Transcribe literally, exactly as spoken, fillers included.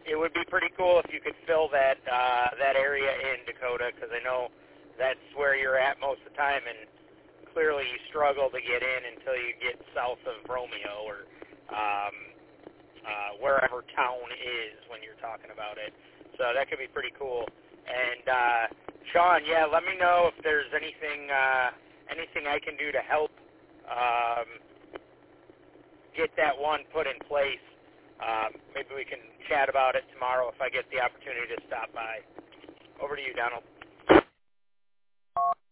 it would be pretty cool if you could fill that uh, that area in, Dakota, because I know that's where you're at most of the time, and clearly you struggle to get in until you get south of Romeo or um, uh, wherever town is when you're talking about it. So that could be pretty cool. And uh, Sean, yeah, let me know if there's anything uh, anything I can do to help um, get that one put in place. Um, maybe we can chat about it tomorrow if I get the opportunity to stop by. Over to you, Donald.